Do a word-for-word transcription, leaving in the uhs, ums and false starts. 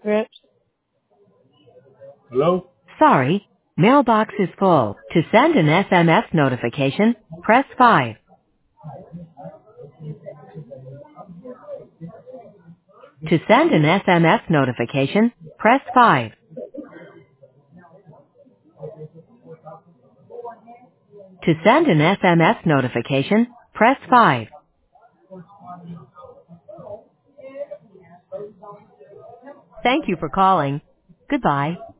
Rich. Hello? Sorry, mailbox is full. To send an S M S notification, press five. To send an S M S notification, press five. To send an S M S notification, press five. Thank you for calling. Goodbye.